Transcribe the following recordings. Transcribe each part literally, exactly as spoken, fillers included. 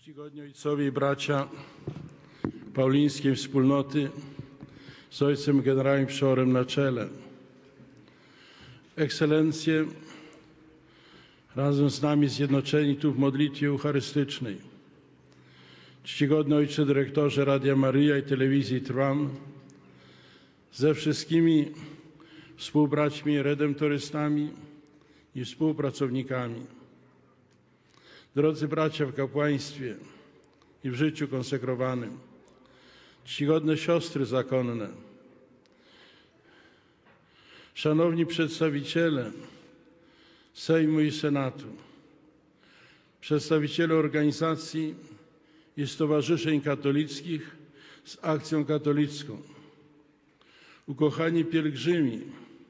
Czcigodni ojcowie i bracia paulińskiej wspólnoty z ojcem generałem przeorem na czele, ekscelencje, razem z nami zjednoczeni tu w modlitwie eucharystycznej, czcigodny ojcze dyrektorze Radia Maryja i telewizji Trwam, ze wszystkimi współbraćmi redemptorystami i współpracownikami, drodzy bracia w kapłaństwie i w życiu konsekrowanym, czcigodne siostry zakonne, szanowni przedstawiciele Sejmu i Senatu, przedstawiciele organizacji i stowarzyszeń katolickich z Akcją Katolicką, ukochani pielgrzymi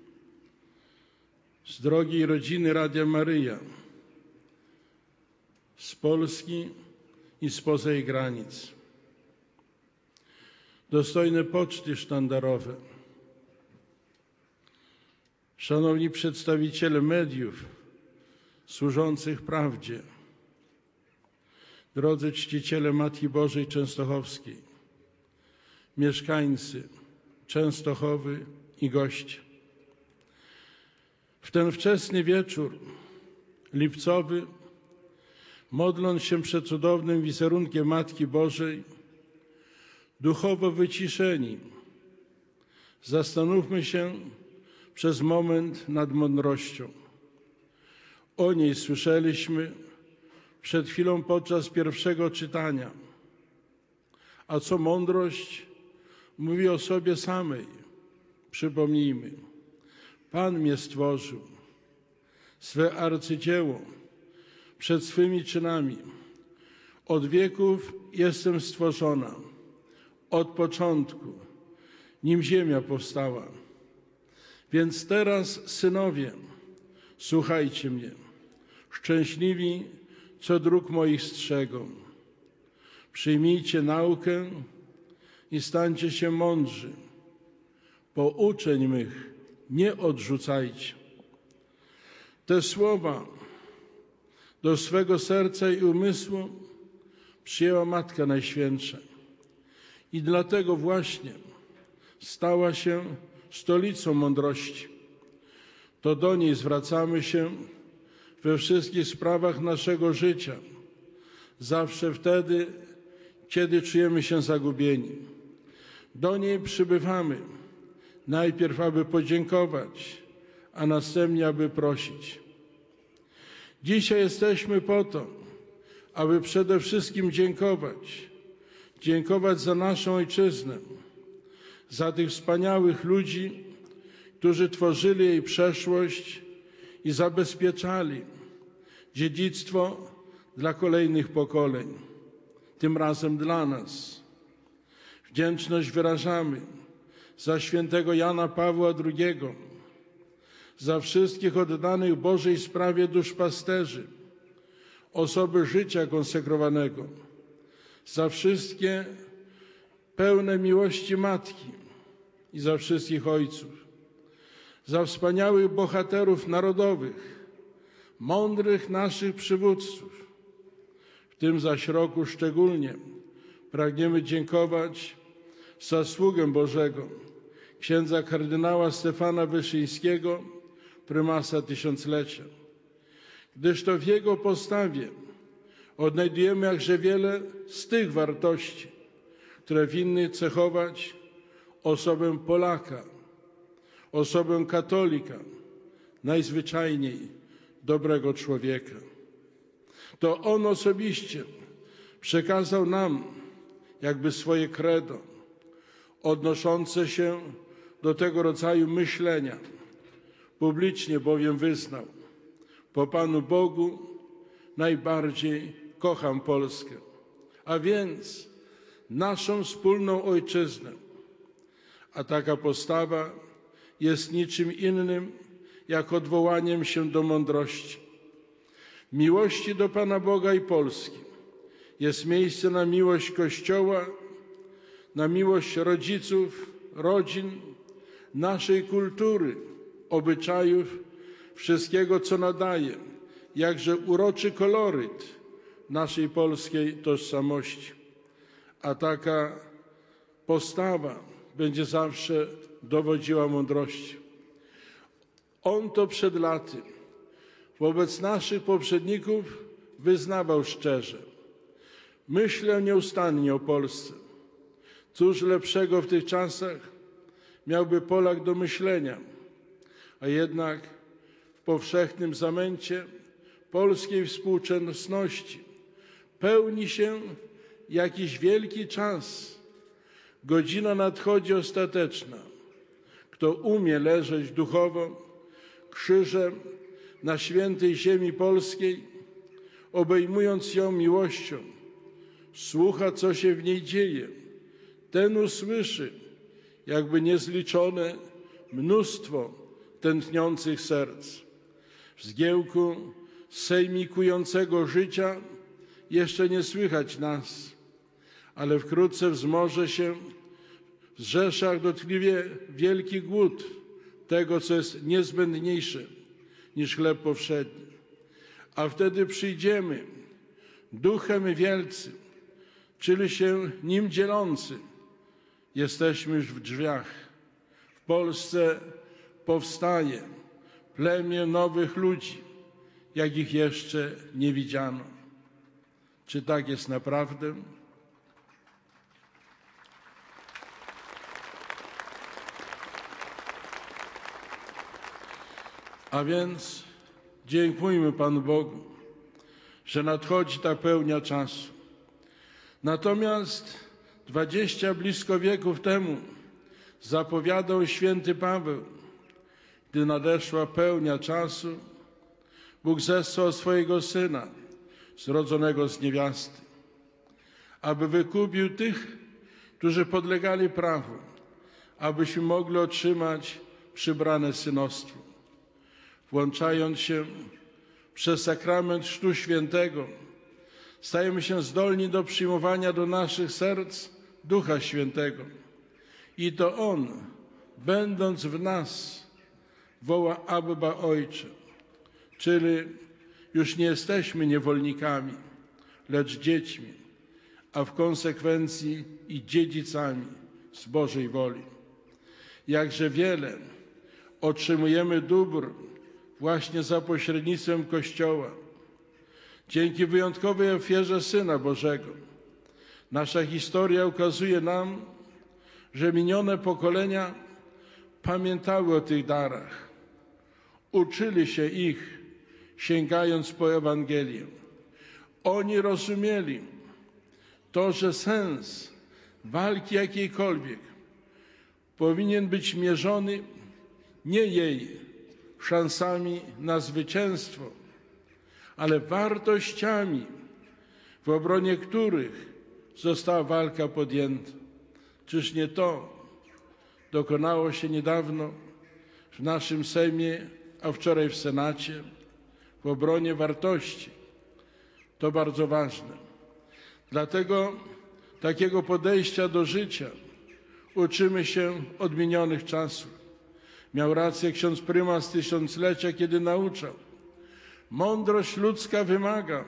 z drogiej rodziny Radia Maryja, z Polski i spoza jej granic, dostojne poczty sztandarowe, szanowni przedstawiciele mediów służących prawdzie, drodzy czciciele Matki Bożej Częstochowskiej, mieszkańcy Częstochowy i goście. W ten wczesny wieczór lipcowy, modląc się przed cudownym wizerunkiem Matki Bożej, duchowo wyciszeni, zastanówmy się przez moment nad mądrością. O niej słyszeliśmy przed chwilą podczas pierwszego czytania. A co mądrość mówi o sobie samej? Przypomnijmy. Pan mnie stworzył, swe arcydzieło przed swymi czynami. Od wieków jestem stworzona, od początku, nim ziemia powstała. Więc teraz, synowie, słuchajcie mnie, szczęśliwi, co dróg moich strzegą. Przyjmijcie naukę i stańcie się mądrzy. Pouczeń mych nie odrzucajcie. Te słowa do swego serca i umysłu przyjęła Matka Najświętsza i dlatego właśnie stała się stolicą mądrości. To do niej zwracamy się we wszystkich sprawach naszego życia, zawsze wtedy, kiedy czujemy się zagubieni. Do niej przybywamy, najpierw aby podziękować, a następnie aby prosić. Dzisiaj jesteśmy po to, aby przede wszystkim dziękować. Dziękować za naszą ojczyznę, za tych wspaniałych ludzi, którzy tworzyli jej przeszłość i zabezpieczali dziedzictwo dla kolejnych pokoleń, tym razem dla nas. Wdzięczność wyrażamy za świętego Jana Pawła drugiego, za wszystkich oddanych Bożej sprawie duszpasterzy, osoby życia konsekrowanego, za wszystkie pełne miłości Matki i za wszystkich ojców, za wspaniałych bohaterów narodowych, mądrych naszych przywódców. W tym zaś roku szczególnie pragniemy dziękować za sługę Bożego, księdza kardynała Stefana Wyszyńskiego, prymasa tysiąclecia, gdyż to w jego postawie odnajdujemy jakże wiele z tych wartości, które winny cechować osobę Polaka, osobę katolika, najzwyczajniej dobrego człowieka. To on osobiście przekazał nam jakby swoje credo, odnoszące się do tego rodzaju myślenia. Publicznie bowiem wyznał: po Panu Bogu najbardziej kocham Polskę, a więc naszą wspólną ojczyznę. A taka postawa jest niczym innym jak odwołaniem się do mądrości. W miłości do Pana Boga i Polski jest miejsce na miłość Kościoła, na miłość rodziców, rodzin, naszej kultury, obyczajów, wszystkiego, co nadaje jakże uroczy koloryt naszej polskiej tożsamości. A taka postawa będzie zawsze dowodziła mądrości. On to przed laty wobec naszych poprzedników wyznawał szczerze: myślę nieustannie o Polsce. Cóż lepszego w tych czasach miałby Polak do myślenia, a jednak w powszechnym zamęcie polskiej współczesności pełni się jakiś wielki czas. Godzina nadchodzi ostateczna. Kto umie leżeć duchowo krzyżem na świętej ziemi polskiej, obejmując ją miłością, słucha, co się w niej dzieje, ten usłyszy jakby niezliczone mnóstwo tętniących serc. W zgiełku sejmikującego życia jeszcze nie słychać nas, ale wkrótce wzmoże się w rzeszach dotkliwie wielki głód tego, co jest niezbędniejsze niż chleb powszedni. A wtedy przyjdziemy duchem wielcy, czyli się nim dzielący. Jesteśmy już w drzwiach. W Polsce powstaje plemię nowych ludzi, jakich jeszcze nie widziano. Czy tak jest naprawdę? A więc dziękujmy Panu Bogu, że nadchodzi ta pełnia czasu. Natomiast dwadzieścia blisko wieków temu zapowiadał święty Paweł, gdy nadeszła pełnia czasu, Bóg zesłał swojego Syna, zrodzonego z niewiasty, aby wykupił tych, którzy podlegali prawu, abyśmy mogli otrzymać przybrane synostwo. Włączając się przez sakrament Chrztu Świętego, stajemy się zdolni do przyjmowania do naszych serc Ducha Świętego. I to On, będąc w nas, woła: Abba, Ojcze. Czyli już nie jesteśmy niewolnikami, lecz dziećmi, a w konsekwencji i dziedzicami z Bożej woli. Jakże wiele otrzymujemy dóbr właśnie za pośrednictwem Kościoła. Dzięki wyjątkowej ofierze Syna Bożego. Nasza historia ukazuje nam, że minione pokolenia pamiętały o tych darach. Uczyli się ich, sięgając po Ewangelię. Oni rozumieli to, że sens walki jakiejkolwiek powinien być mierzony nie jej szansami na zwycięstwo, ale wartościami, w obronie których została walka podjęta. Czyż nie to dokonało się niedawno w naszym Sejmie, a wczoraj w Senacie, w obronie wartości? To bardzo ważne. Dlatego takiego podejścia do życia uczymy się od minionych czasów. Miał rację ksiądz prymas tysiąclecia, kiedy nauczał: mądrość ludzka wymaga,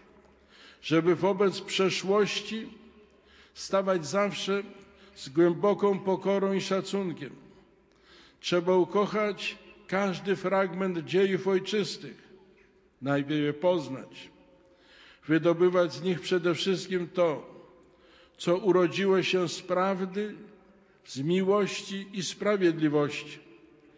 żeby wobec przeszłości stawać zawsze z głęboką pokorą i szacunkiem. Trzeba ukochać każdy fragment dziejów ojczystych, najpierw je poznać, wydobywać z nich przede wszystkim to, co urodziło się z prawdy, z miłości i sprawiedliwości.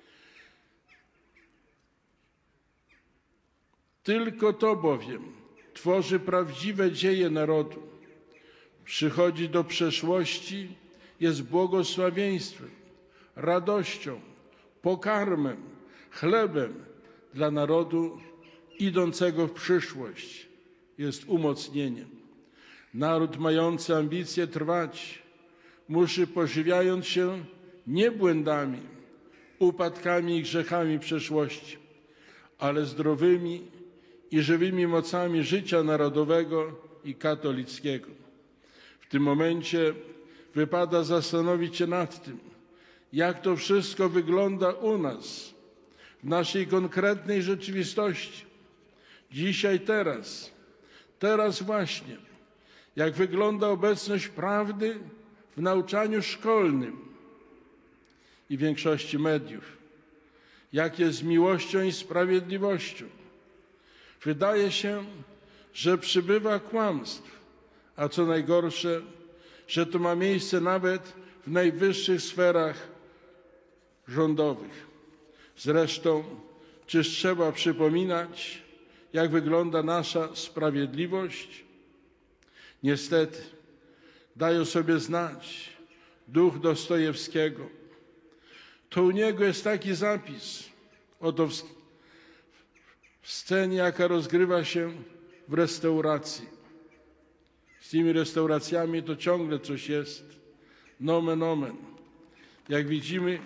Tylko to bowiem tworzy prawdziwe dzieje narodu. Przychodzi do przeszłości, jest błogosławieństwem, radością, pokarmem, chlebem dla narodu idącego w przyszłość. Jest umocnieniem. Naród mający ambicje trwać musi, pożywiając się nie błędami, upadkami i grzechami przeszłości, ale zdrowymi i żywymi mocami życia narodowego i katolickiego. W tym momencie wypada zastanowić się nad tym, jak to wszystko wygląda u nas, w naszej konkretnej rzeczywistości. Dzisiaj, teraz, teraz właśnie, jak wygląda obecność prawdy w nauczaniu szkolnym i większości mediów, jak jest z miłością i sprawiedliwością. Wydaje się, że przybywa kłamstw, a co najgorsze, że to ma miejsce nawet w najwyższych sferach rządowych. Zresztą, czyż trzeba przypominać, jak wygląda nasza sprawiedliwość? Niestety, daje sobie znać duch Dostojewskiego. To u niego jest taki zapis, oto w scenie, jaka rozgrywa się w restauracji. Z tymi restauracjami to ciągle coś jest. Nomen omen. Jak widzimy,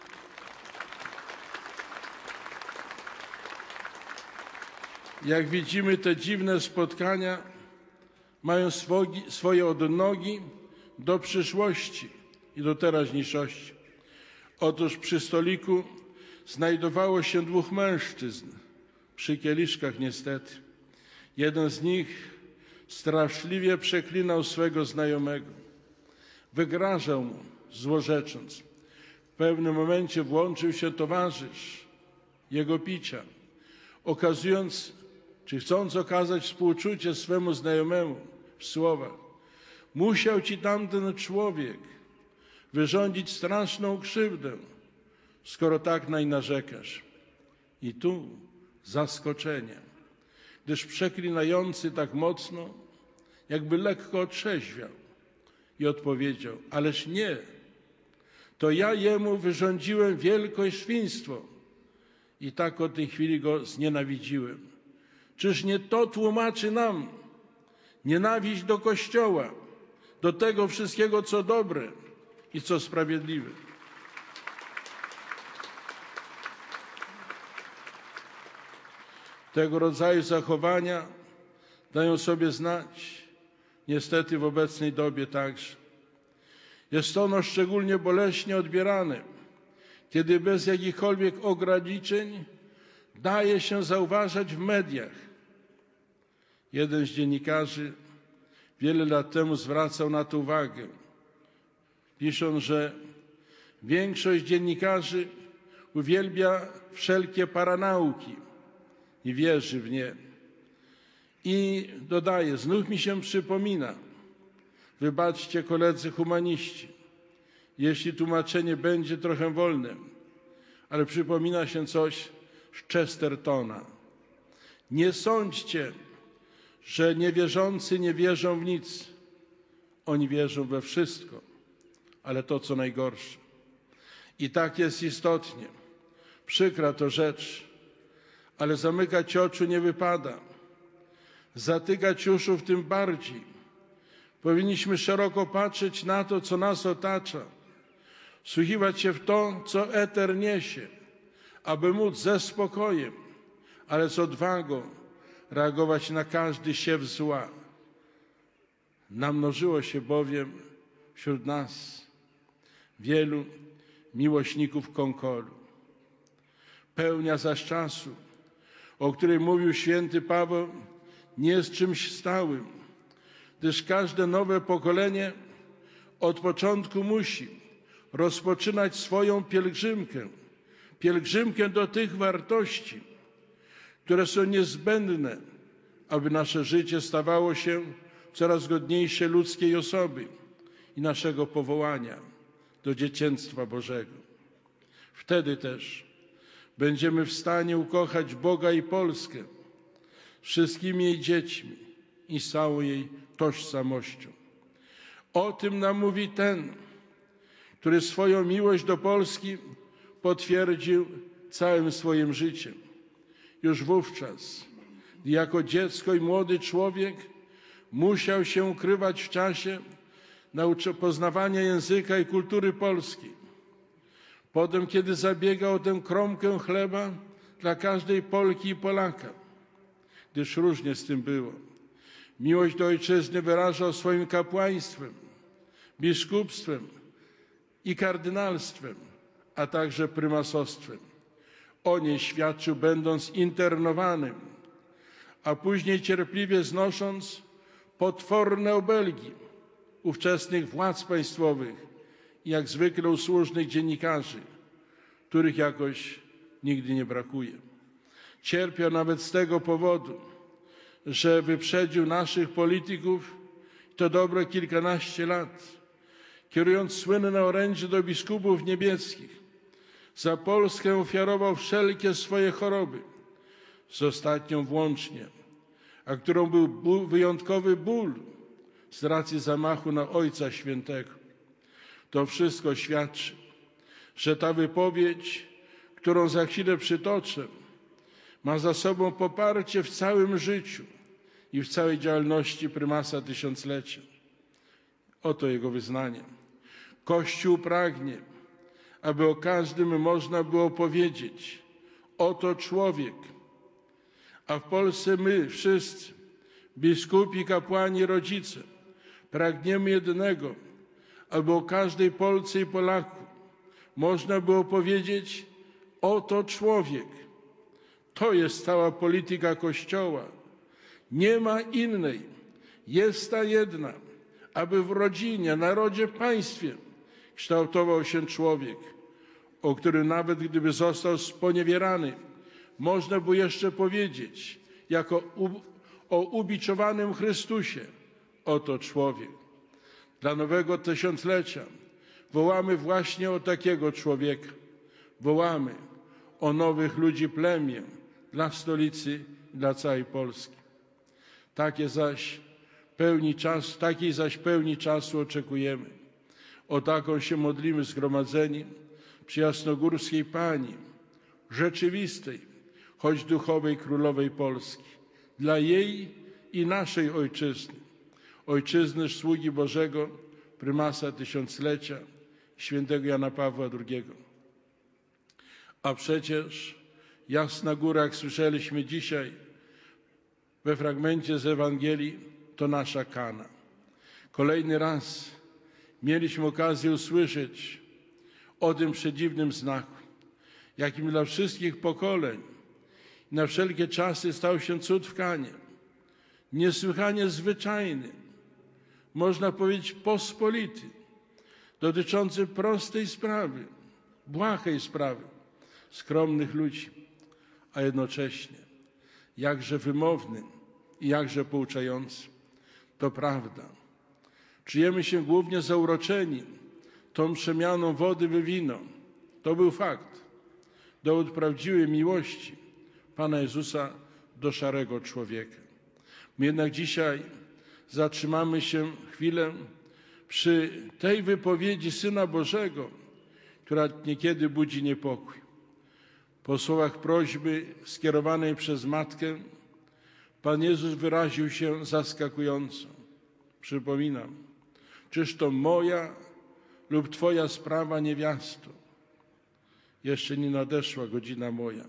jak widzimy, te dziwne spotkania mają swogi, swoje odnogi do przyszłości i do teraźniejszości. Otóż przy stoliku znajdowało się dwóch mężczyzn, przy kieliszkach niestety. Jeden z nich straszliwie przeklinał swego znajomego. Wygrażał mu, złorzecząc. W pewnym momencie włączył się towarzysz jego picia, okazując, czy chcąc okazać współczucie swemu znajomemu w słowach: musiał ci tamten człowiek wyrządzić straszną krzywdę, skoro tak nań narzekasz. I tu zaskoczenie, gdyż przeklinający tak mocno, jakby lekko otrzeźwiał i odpowiedział: ależ nie, to ja jemu wyrządziłem wielkie świństwo i tak od tej chwili go znienawidziłem. Czyż nie to tłumaczy nam nienawiść do Kościoła, do tego wszystkiego, co dobre i co sprawiedliwe? Tego rodzaju zachowania dają sobie znać, niestety w obecnej dobie także. Jest ono szczególnie boleśnie odbierane, kiedy bez jakichkolwiek ograniczeń daje się zauważać w mediach. Jeden z dziennikarzy wiele lat temu zwracał na to uwagę, pisząc, że większość dziennikarzy uwielbia wszelkie paranauki i wierzy w nie. I dodaje, znów mi się przypomina, wybaczcie koledzy humaniści, jeśli tłumaczenie będzie trochę wolne, ale przypomina się coś z Chestertona. Nie sądźcie, że niewierzący nie wierzą w nic. Oni wierzą we wszystko, ale to, co najgorsze. I tak jest istotnie. Przykra to rzecz, ale zamykać oczu nie wypada. Zatykać uszów tym bardziej. Powinniśmy szeroko patrzeć na to, co nas otacza, wsłuchiwać się w to, co eter niesie, aby móc ze spokojem, ale z odwagą reagować na każdy siew zła. Namnożyło się bowiem wśród nas wielu miłośników konkoru. Pełnia zaś czasu, o której mówił święty Paweł, nie jest czymś stałym, gdyż każde nowe pokolenie od początku musi rozpoczynać swoją pielgrzymkę, pielgrzymkę do tych wartości, które są niezbędne, aby nasze życie stawało się coraz godniejsze ludzkiej osoby i naszego powołania do dziecięctwa Bożego. Wtedy też będziemy w stanie ukochać Boga i Polskę wszystkimi jej dziećmi i z całą jej tożsamością. O tym nam mówi ten, który swoją miłość do Polski potwierdził całym swoim życiem. Już wówczas, gdy jako dziecko i młody człowiek musiał się ukrywać w czasie poznawania języka i kultury polskiej. Potem, kiedy zabiegał o tę kromkę chleba dla każdej Polki i Polaka, gdyż różnie z tym było. Miłość do ojczyzny wyrażał swoim kapłaństwem, biskupstwem i kardynalstwem, a także prymasostwem. O niej świadczył, będąc internowanym, a później cierpliwie znosząc potworne obelgi ówczesnych władz państwowych i jak zwykle usłużnych dziennikarzy, których jakoś nigdy nie brakuje. Cierpiał nawet z tego powodu, że wyprzedził naszych polityków to dobre kilkanaście lat, kierując słynne orędzie do biskupów niebieskich. Za Polskę ofiarował wszelkie swoje choroby, z ostatnią włącznie, a którą był ból, wyjątkowy ból z racji zamachu na Ojca Świętego. To wszystko świadczy, że ta wypowiedź, którą za chwilę przytoczę, ma za sobą poparcie w całym życiu i w całej działalności prymasa tysiąclecia. Oto jego wyznanie. Kościół pragnie, aby o każdym można było powiedzieć: oto człowiek. A w Polsce my wszyscy, biskupi, kapłani, rodzice, pragniemy jednego, aby o każdej Polce i Polaku można było powiedzieć: oto człowiek. To jest cała polityka Kościoła. Nie ma innej. Jest ta jedna, aby w rodzinie, narodzie, państwie kształtował się człowiek, o którym nawet gdyby został sponiewierany, można by jeszcze powiedzieć, jako u, o ubiczowanym Chrystusie: oto człowiek. Dla nowego tysiąclecia wołamy właśnie o takiego człowieka. Wołamy o nowych ludzi plemię dla stolicy i dla całej Polski. Takie zaś pełni czas, takiej zaś pełni czasu oczekujemy. O taką się modlimy zgromadzeni przy Jasnogórskiej Pani, rzeczywistej, choć duchowej Królowej Polski, dla jej i naszej ojczyzny, ojczyzny sługi Bożego, prymasa tysiąclecia, świętego Jana Pawła drugiego. A przecież Jasna Góra, jak słyszeliśmy dzisiaj we fragmencie z Ewangelii, to nasza Kana. Kolejny raz mieliśmy okazję usłyszeć o tym przedziwnym znaku, jakim dla wszystkich pokoleń i na wszelkie czasy stał się cud w Kanie. Niesłychanie zwyczajny, można powiedzieć pospolity, dotyczący prostej sprawy, błahej sprawy, skromnych ludzi, a jednocześnie jakże wymowny i jakże pouczający. To prawda. Czujemy się głównie zauroczeni tą przemianą wody w wino. To był fakt. Dowód prawdziwej miłości Pana Jezusa do szarego człowieka. My jednak dzisiaj zatrzymamy się chwilę przy tej wypowiedzi Syna Bożego, która niekiedy budzi niepokój. Po słowach prośby skierowanej przez matkę Pan Jezus wyraził się zaskakująco. Przypominam, czyż to moja lub Twoja sprawa, niewiasto? Jeszcze nie nadeszła godzina moja.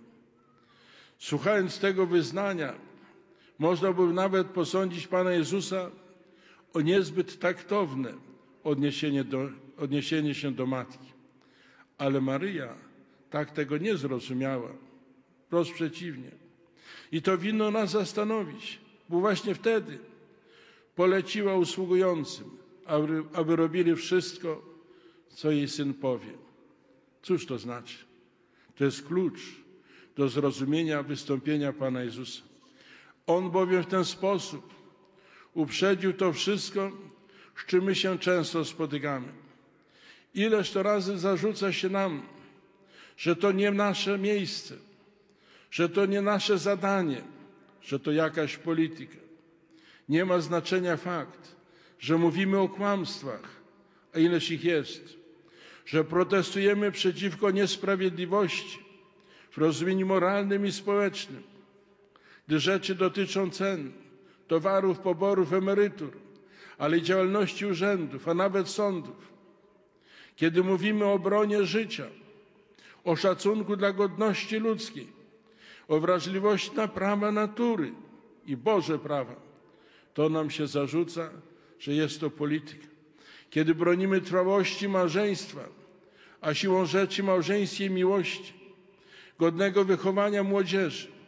Słuchając tego wyznania, można by nawet posądzić Pana Jezusa o niezbyt taktowne odniesienie, do, odniesienie się do matki. Ale Maryja tak tego nie zrozumiała. Wprost przeciwnie. I to winno nas zastanowić, bo właśnie wtedy poleciła usługującym, aby, aby robili wszystko, co jej Syn powie. Cóż to znaczy? To jest klucz do zrozumienia wystąpienia Pana Jezusa. On bowiem w ten sposób uprzedził to wszystko, z czym my się często spotykamy. Ileż to razy zarzuca się nam, że to nie nasze miejsce, że to nie nasze zadanie, że to jakaś polityka. Nie ma znaczenia fakt, że mówimy o kłamstwach, a ileż ich jest, że protestujemy przeciwko niesprawiedliwości w rozumieniu moralnym i społecznym, gdy rzeczy dotyczą cen, towarów, poborów, emerytur, ale i działalności urzędów, a nawet sądów. Kiedy mówimy o obronie życia, o szacunku dla godności ludzkiej, o wrażliwości na prawa natury i Boże prawa, to nam się zarzuca, że jest to polityka. Kiedy bronimy trwałości małżeństwa, a siłą rzeczy małżeńskiej miłości, godnego wychowania młodzieży,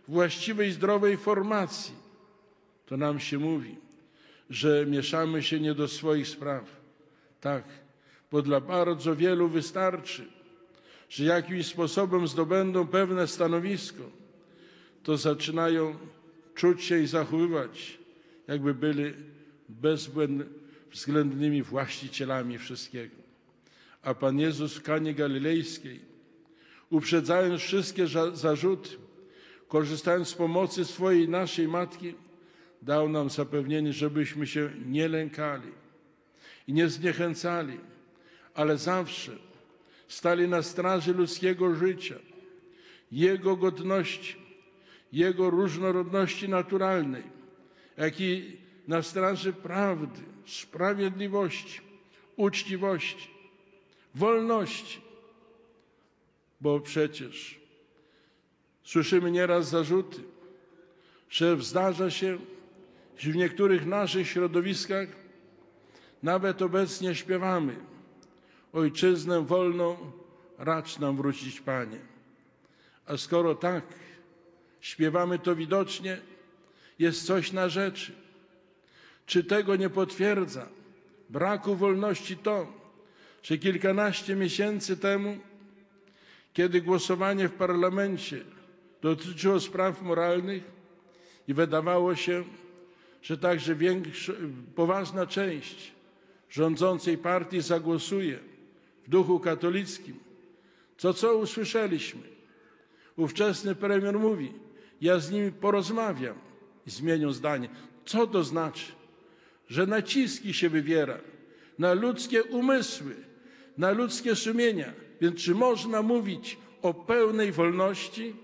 właściwej, zdrowej formacji, to nam się mówi, że mieszamy się nie do swoich spraw. Tak, bo dla bardzo wielu wystarczy, że jakimś sposobem zdobędą pewne stanowisko, to zaczynają czuć się i zachowywać, jakby byli bezwzględnymi właścicielami wszystkiego. A Pan Jezus w Kanie Galilejskiej, uprzedzając wszystkie zarzuty, korzystając z pomocy swojej, naszej Matki, dał nam zapewnienie, żebyśmy się nie lękali i nie zniechęcali, ale zawsze stali na straży ludzkiego życia, jego godności, jego różnorodności naturalnej, jak i na straży prawdy, sprawiedliwości, uczciwości, wolności. Bo przecież słyszymy nieraz zarzuty, że zdarza się, że w niektórych naszych środowiskach nawet obecnie śpiewamy: Ojczyznę wolną racz nam wrócić, Panie. A skoro tak śpiewamy, to widocznie jest coś na rzeczy. Czy tego nie potwierdza braku wolności to, że kilkanaście miesięcy temu, kiedy głosowanie w parlamencie dotyczyło spraw moralnych i wydawało się, że także większa, poważna część rządzącej partii zagłosuje w duchu katolickim, to co usłyszeliśmy? Ówczesny premier mówi: ja z nimi porozmawiam, i zmienią zdanie. Co to znaczy? Że naciski się wywiera na ludzkie umysły, na ludzkie sumienia. Więc czy można mówić o pełnej wolności?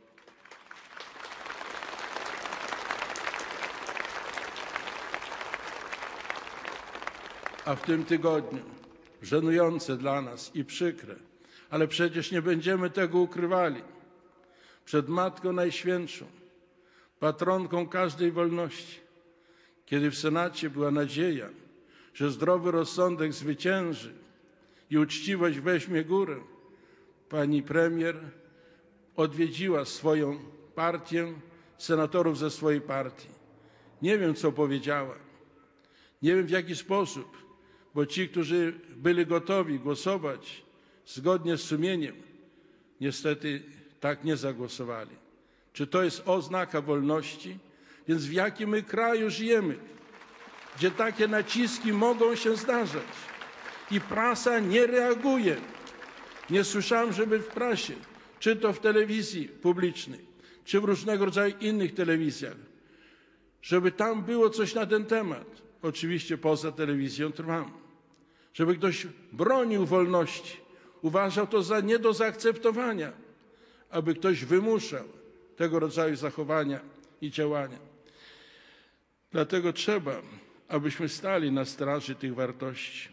A w tym tygodniu, żenujące dla nas i przykre, ale przecież nie będziemy tego ukrywali, przed Matką Najświętszą, patronką każdej wolności, kiedy w Senacie była nadzieja, że zdrowy rozsądek zwycięży i uczciwość weźmie górę, pani premier odwiedziła swoją partię, senatorów ze swojej partii. Nie wiem, co powiedziała. Nie wiem, w jaki sposób, bo ci, którzy byli gotowi głosować zgodnie z sumieniem, niestety tak nie zagłosowali. Czy to jest oznaka wolności? Więc w jakim my kraju żyjemy, gdzie takie naciski mogą się zdarzać i prasa nie reaguje? Nie słyszałem, żeby w prasie, czy to w telewizji publicznej, czy w różnego rodzaju innych telewizjach, żeby tam było coś na ten temat. Oczywiście poza telewizją Trwam. Żeby ktoś bronił wolności, uważał to za nie do zaakceptowania, aby ktoś wymuszał tego rodzaju zachowania i działania. Dlatego trzeba, abyśmy stali na straży tych wartości.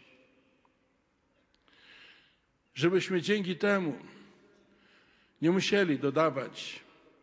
Żebyśmy dzięki temu nie musieli dodawać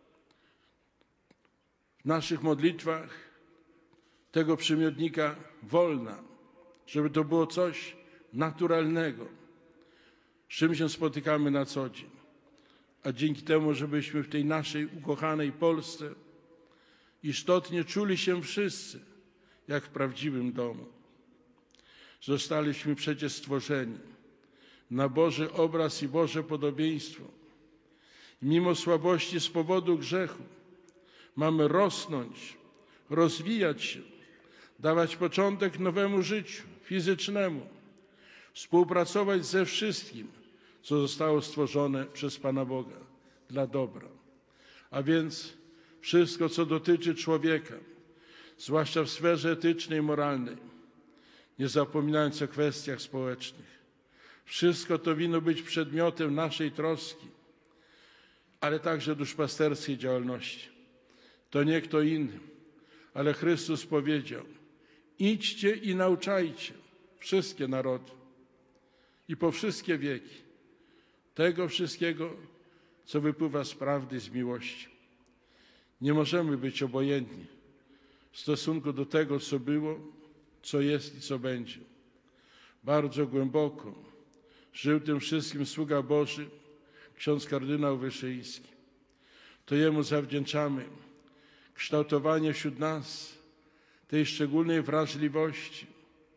w naszych modlitwach tego przymiotnika wolna, żeby to było coś naturalnego, z czym się spotykamy na co dzień. A dzięki temu, żebyśmy w tej naszej ukochanej Polsce istotnie czuli się wszyscy, jak w prawdziwym domu. Zostaliśmy przecież stworzeni na Boży obraz i Boże podobieństwo. I mimo słabości z powodu grzechu mamy rosnąć, rozwijać się, dawać początek nowemu życiu fizycznemu, współpracować ze wszystkim, co zostało stworzone przez Pana Boga dla dobra. A więc wszystko, co dotyczy człowieka, zwłaszcza w sferze etycznej i moralnej, nie zapominając o kwestiach społecznych. Wszystko to winno być przedmiotem naszej troski, ale także duszpasterskiej działalności. To nie kto inny, ale Chrystus powiedział: idźcie i nauczajcie wszystkie narody i po wszystkie wieki tego wszystkiego, co wypływa z prawdy, z miłości. Nie możemy być obojętni w stosunku do tego, co było, co jest i co będzie. Bardzo głęboko żył tym wszystkim sługa Boży, ksiądz kardynał Wyszyński. To Jemu zawdzięczamy kształtowanie wśród nas tej szczególnej wrażliwości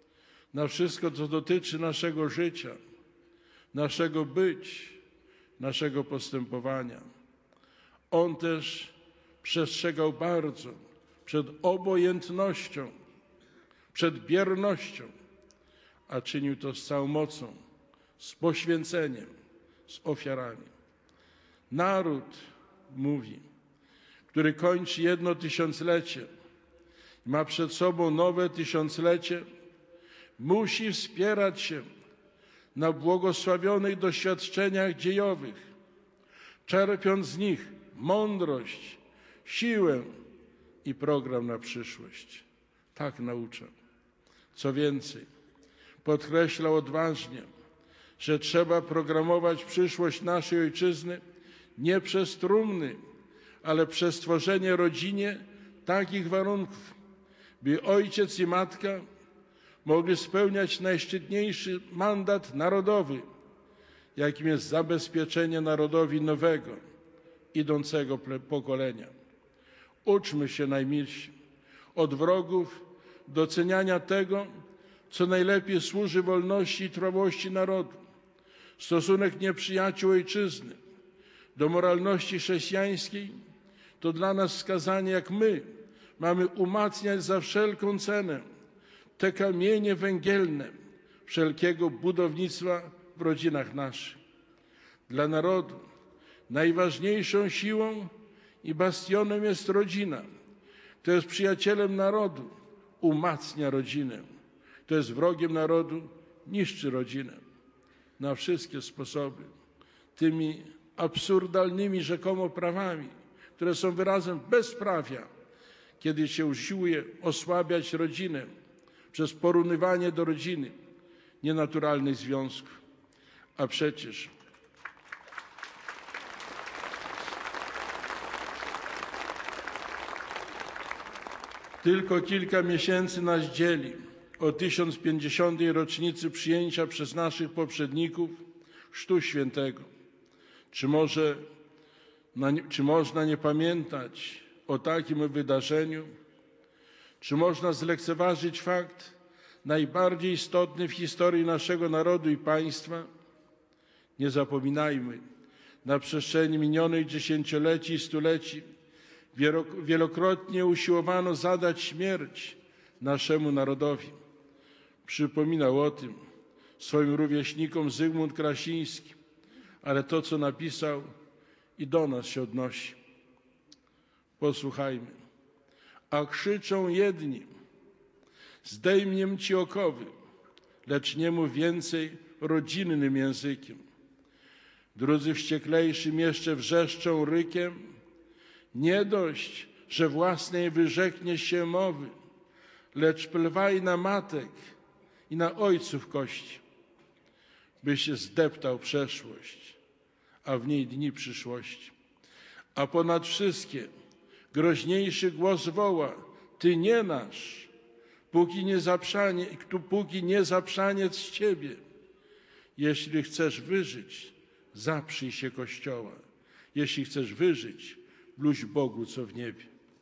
na wszystko, co dotyczy naszego życia, naszego być, naszego postępowania. On też przestrzegał bardzo przed obojętnością, przed biernością, a czynił to z całą mocą, z poświęceniem, z ofiarami. Naród, mówi, który kończy jedno tysiąclecie i ma przed sobą nowe tysiąclecie, musi wspierać się na błogosławionych doświadczeniach dziejowych, czerpiąc z nich mądrość, siłę i program na przyszłość. Tak nauczał. Co więcej, podkreślał odważnie, że trzeba programować przyszłość naszej ojczyzny nie przez trumny, ale przez stworzenie rodzinie takich warunków, by ojciec i matka mogli spełniać najszczytniejszy mandat narodowy, jakim jest zabezpieczenie narodowi nowego, idącego pokolenia. Uczmy się, najmilsi, od wrogów doceniania tego, co najlepiej służy wolności i trwałości narodu. Stosunek nieprzyjaciół ojczyzny do moralności chrześcijańskiej to dla nas wskazanie, jak my mamy umacniać za wszelką cenę te kamienie węgielne wszelkiego budownictwa w rodzinach naszych. Dla narodu najważniejszą siłą i bastionem jest rodzina. Kto jest przyjacielem narodu, umacnia rodzinę. Kto jest wrogiem narodu, niszczy rodzinę na wszystkie sposoby. Tymi absurdalnymi rzekomo prawami, które są wyrazem bezprawia, kiedy się usiłuje osłabiać rodzinę przez porównywanie do rodziny nienaturalnych związków. A przecież tylko kilka miesięcy nas dzieli od tysiąc pięćdziesiątej rocznicy przyjęcia przez naszych poprzedników Chrztu Świętego. Czy, może, czy można nie pamiętać o takim wydarzeniu? Czy można zlekceważyć fakt najbardziej istotny w historii naszego narodu i państwa? Nie zapominajmy, na przestrzeni minionych dziesięcioleci i stuleci wielokrotnie usiłowano zadać śmierć naszemu narodowi. Przypominał o tym swoim rówieśnikom Zygmunt Krasiński, ale to, co napisał, i do nas się odnosi. Posłuchajmy. A krzyczą jedni, zdejmiem ci okowy, lecz nie mów więcej rodzinnym językiem. Drudzy wścieklejszym jeszcze wrzeszczą rykiem, nie dość, że własnej wyrzekniesz się mowy, lecz plwaj na matek i na ojców kości, byś zdeptał przeszłość, a w niej dni przyszłości. A ponad wszystkie groźniejszy głos woła, ty nie nasz, póki nie zaprzanie, póki nie zaprzaniec z ciebie. Jeśli chcesz wyżyć, zaprzyj się Kościoła. Jeśli chcesz wyżyć, bluź Bogu, co w niebie.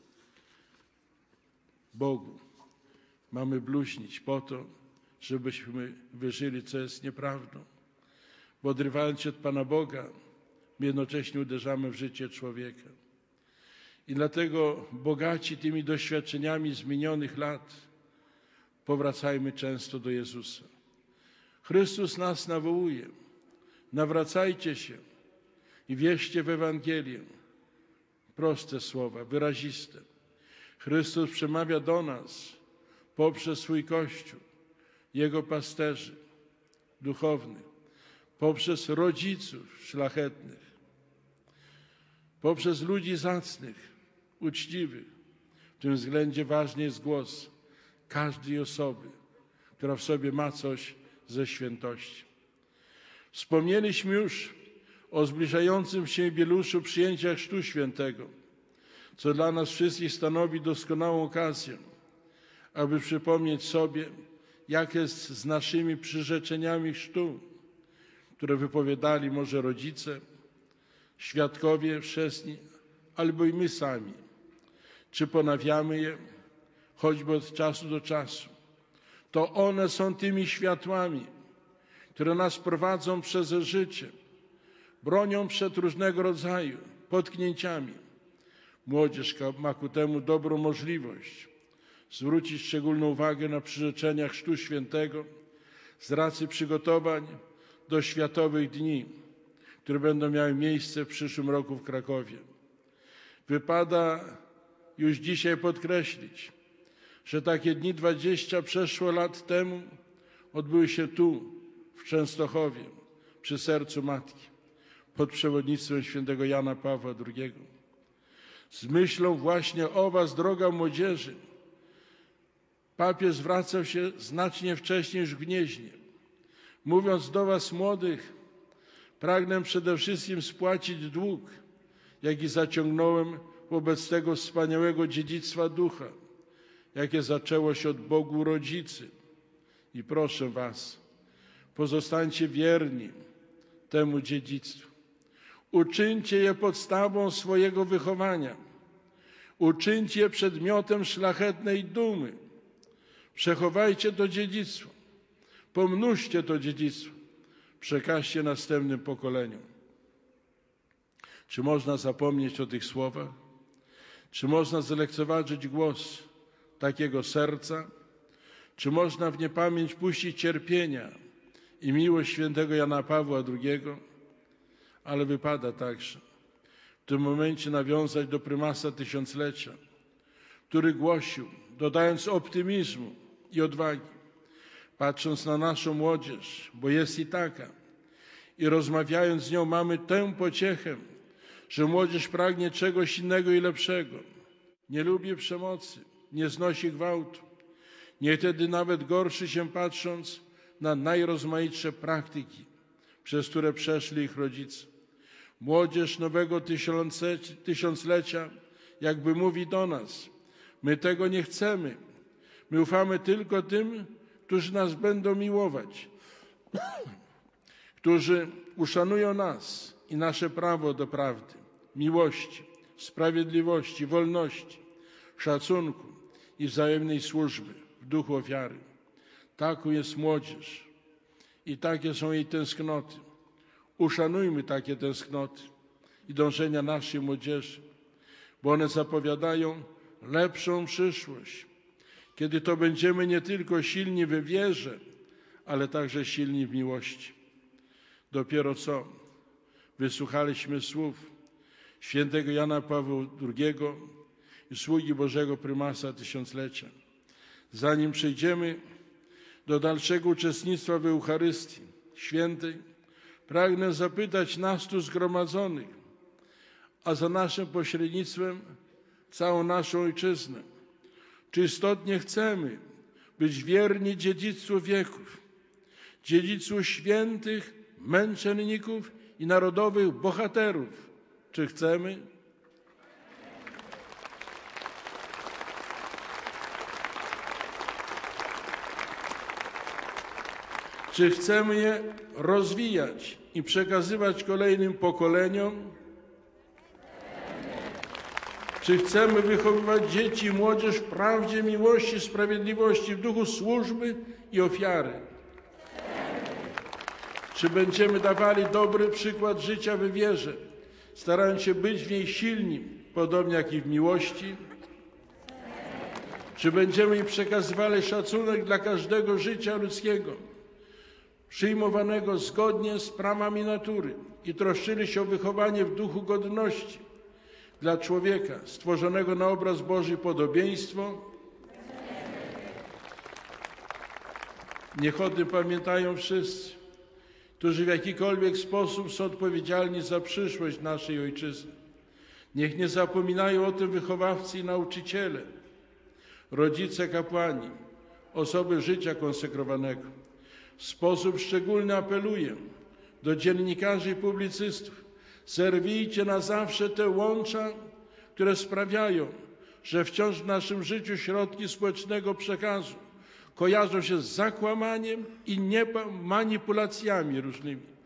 Bogu mamy bluźnić po to, żebyśmy wyżyli, co jest nieprawdą. Bo odrywając się od Pana Boga, my jednocześnie uderzamy w życie człowieka. I dlatego bogaci tymi doświadczeniami z minionych lat powracajmy często do Jezusa. Chrystus nas nawołuje. Nawracajcie się i wierzcie w Ewangelię. Proste słowa, wyraziste. Chrystus przemawia do nas poprzez swój Kościół, Jego pasterzy duchownych, poprzez rodziców szlachetnych, poprzez ludzi zacnych, uczciwych. W tym względzie ważny jest głos każdej osoby, która w sobie ma coś ze świętości. Wspomnieliśmy już o zbliżającym się jubileuszu przyjęcia Chrztu Świętego, co dla nas wszystkich stanowi doskonałą okazję, aby przypomnieć sobie, jak jest z naszymi przyrzeczeniami chrztu, które wypowiadali może rodzice, świadkowie chrzestni, albo i my sami. Czy ponawiamy je, choćby od czasu do czasu. To one są tymi światłami, które nas prowadzą przez życie, bronią przed różnego rodzaju potknięciami. Młodzież ma ku temu dobrą możliwość zwrócić szczególną uwagę na przyrzeczenia Chrztu Świętego z racji przygotowań do Światowych Dni, które będą miały miejsce w przyszłym roku w Krakowie. Wypada już dzisiaj podkreślić, że takie dni dwadzieścia przeszło lat temu odbyły się tu, w Częstochowie, przy sercu Matki, pod przewodnictwem świętego Jana Pawła drugiego. Z myślą właśnie o was, droga młodzieży, papież zwracał się znacznie wcześniej już w Gnieźnie. Mówiąc do was młodych, pragnę przede wszystkim spłacić dług, jaki zaciągnąłem wobec tego wspaniałego dziedzictwa ducha, jakie zaczęło się od Bogu Rodzicy. I proszę was, pozostańcie wierni temu dziedzictwu. Uczyńcie je podstawą swojego wychowania. Uczyńcie je przedmiotem szlachetnej dumy. Przechowajcie to dziedzictwo. Pomnóżcie to dziedzictwo. Przekażcie następnym pokoleniom. Czy można zapomnieć o tych słowach? Czy można zlekceważyć głos takiego serca? Czy można w niepamięć puścić cierpienia i miłość świętego Jana Pawła drugiego? Ale wypada także w tym momencie nawiązać do prymasa tysiąclecia, który głosił, dodając optymizmu i odwagi, patrząc na naszą młodzież, bo jest i taka, i rozmawiając z nią mamy tę pociechę, że młodzież pragnie czegoś innego i lepszego. Nie lubi przemocy, nie znosi gwałtu. Nie wtedy nawet gorszy się patrząc na najrozmaitsze praktyki, przez które przeszli ich rodzice. Młodzież nowego tysiąclecia jakby mówi do nas, my tego nie chcemy. My ufamy tylko tym, którzy nas będą miłować, którzy uszanują nas i nasze prawo do prawdy, miłości, sprawiedliwości, wolności, szacunku i wzajemnej służby w duchu ofiary. Taką jest młodzież i takie są jej tęsknoty. Uszanujmy takie tęsknoty i dążenia naszej młodzieży, bo one zapowiadają lepszą przyszłość, kiedy to będziemy nie tylko silni w wierze, ale także silni w miłości. Dopiero co wysłuchaliśmy słów świętego Jana Pawła drugiego i sługi Bożego prymasa tysiąclecia. Zanim przejdziemy do dalszego uczestnictwa w Eucharystii Świętej, pragnę zapytać nas tu zgromadzonych, a za naszym pośrednictwem całą naszą ojczyznę, czy istotnie chcemy być wierni dziedzictwu wieków, dziedzictwu świętych męczenników i narodowych bohaterów? Czy chcemy? Czy chcemy je rozwijać i przekazywać kolejnym pokoleniom? Czy chcemy wychowywać dzieci i młodzież w prawdzie, miłości, sprawiedliwości, w duchu służby i ofiary? Czy będziemy dawali dobry przykład życia w wierze, starając się być w niej silni, podobnie jak i w miłości? Czy będziemy im przekazywali szacunek dla każdego życia ludzkiego, przyjmowanego zgodnie z prawami natury i troszczyli się o wychowanie w duchu godności dla człowieka stworzonego na obraz Boży i podobieństwo? Niech o tym pamiętają wszyscy, którzy w jakikolwiek sposób są odpowiedzialni za przyszłość naszej ojczyzny. Niech nie zapominają o tym wychowawcy i nauczyciele, rodzice, kapłani, osoby życia konsekrowanego. W sposób szczególny apeluję do dziennikarzy i publicystów: zerwijcie na zawsze te łącza, które sprawiają, że wciąż w naszym życiu środki społecznego przekazu kojarzą się z zakłamaniem i manipulacjami różnymi.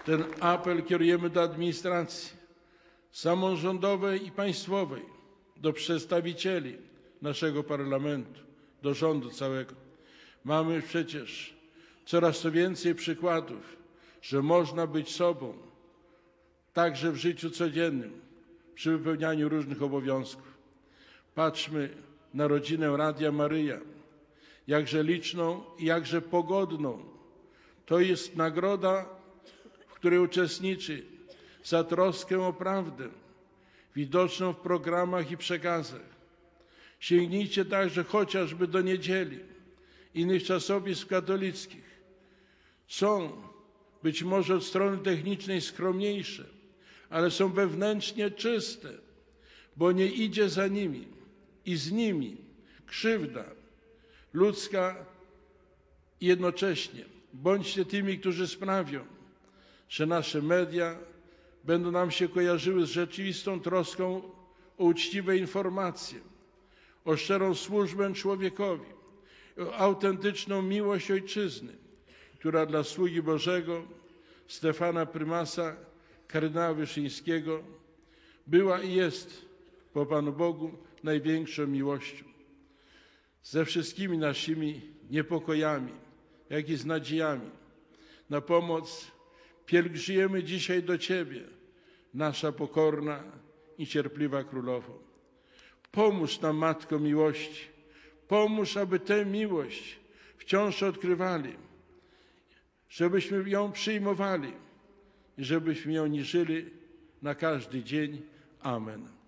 Ten apel kierujemy do administracji samorządowej i państwowej, do przedstawicieli naszego parlamentu, do rządu całego. Mamy przecież coraz to więcej przykładów, że można być sobą, także w życiu codziennym, przy wypełnianiu różnych obowiązków. Patrzmy na rodzinę Radia Maryja, jakże liczną i jakże pogodną. To jest nagroda, w której uczestniczy, za troskę o prawdę, widoczną w programach i przekazach. Sięgnijcie także chociażby do Niedzieli, innych czasopism katolickich. Są być może od strony technicznej skromniejsze, ale są wewnętrznie czyste, bo nie idzie za nimi i z nimi krzywda ludzka i jednocześnie. Bądźcie tymi, którzy sprawią, że nasze media będą nam się kojarzyły z rzeczywistą troską o uczciwe informacje, o szczerą służbę człowiekowi, o autentyczną miłość ojczyzny, która dla sługi Bożego Stefana Prymasa, kardynała Wyszyńskiego, była i jest po Panu Bogu największą miłością. Ze wszystkimi naszymi niepokojami, jak i z nadziejami na pomoc pielgrzymujemy dzisiaj do Ciebie, nasza pokorna i cierpliwa Królowo. Pomóż nam, Matko miłości, pomóż, aby tę miłość wciąż odkrywali, żebyśmy ją przyjmowali i żebyśmy ją niżyli na każdy dzień. Amen.